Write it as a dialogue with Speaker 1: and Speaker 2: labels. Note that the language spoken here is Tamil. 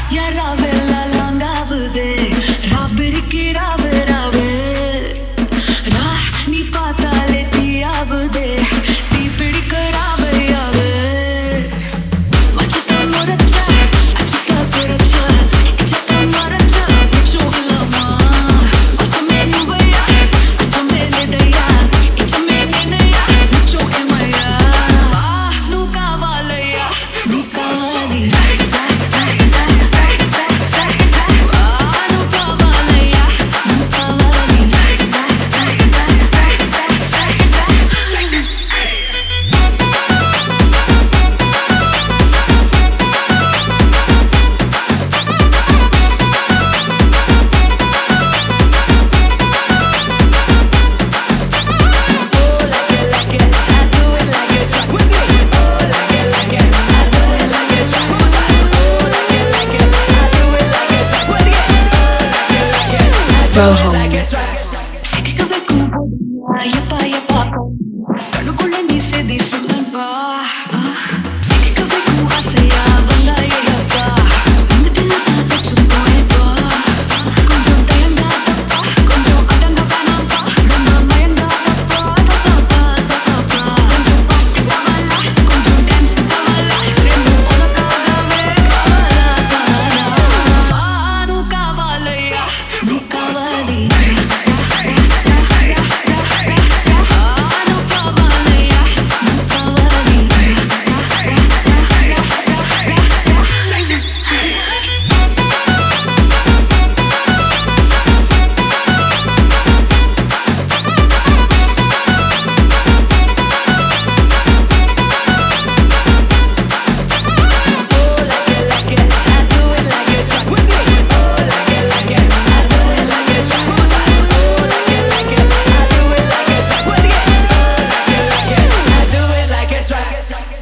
Speaker 1: யாராவெல்லா லாங்காவுதே ராபிரிக்கி ராவு ராவு ரா நீ பார்த்தாலே தீயாவுதே தீ பிடிக்க ராவு யாவு மச்சத்த முறைச்சா அச்சத்த புரச்சா இச்சத்த மறைச்சா பிச்சோ இல்லாமா அச்சமே நுவையா அச்சமே நெடையா இச்சமே நெனையா பிச்சோ எமையா நூ காவாலையா நீ காவாலி
Speaker 2: Rojo.